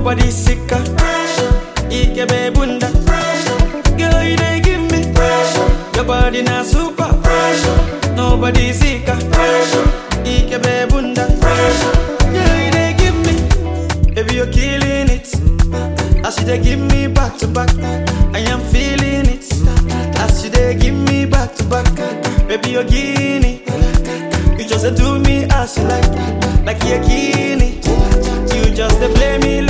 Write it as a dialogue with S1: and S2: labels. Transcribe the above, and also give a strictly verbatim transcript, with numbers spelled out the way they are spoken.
S1: Nobody sicker. Ikebe bunda. Girl, you dey give me. Your body na super. Nobody sicker. Ikebe bunda. Girl, you dey give me. Baby, you're killing it. As you dey give me back to back, I am feeling it. As you dey give me back to back, baby, you're guinea. You just dey do me as you like, like you're guinea. You just dey play me